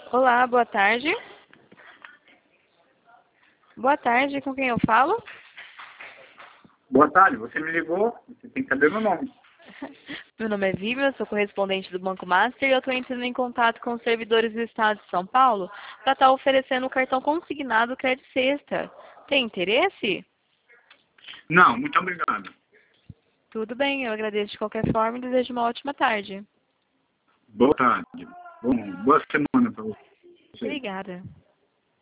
Olá, boa tarde. Boa tarde, com quem eu falo? Boa tarde, você me ligou, você tem que saber meu nome. Meu nome é Vivian, eu sou correspondente do Banco Master e eu estou entrando em contato com os servidores do Estado de São Paulo para estar oferecendo o cartão consignado Crédito Sexta. Tem interesse? Não, muito obrigado. Tudo bem, eu agradeço de qualquer forma e desejo uma ótima tarde. Boa tarde. Boa semana para você. Obrigada.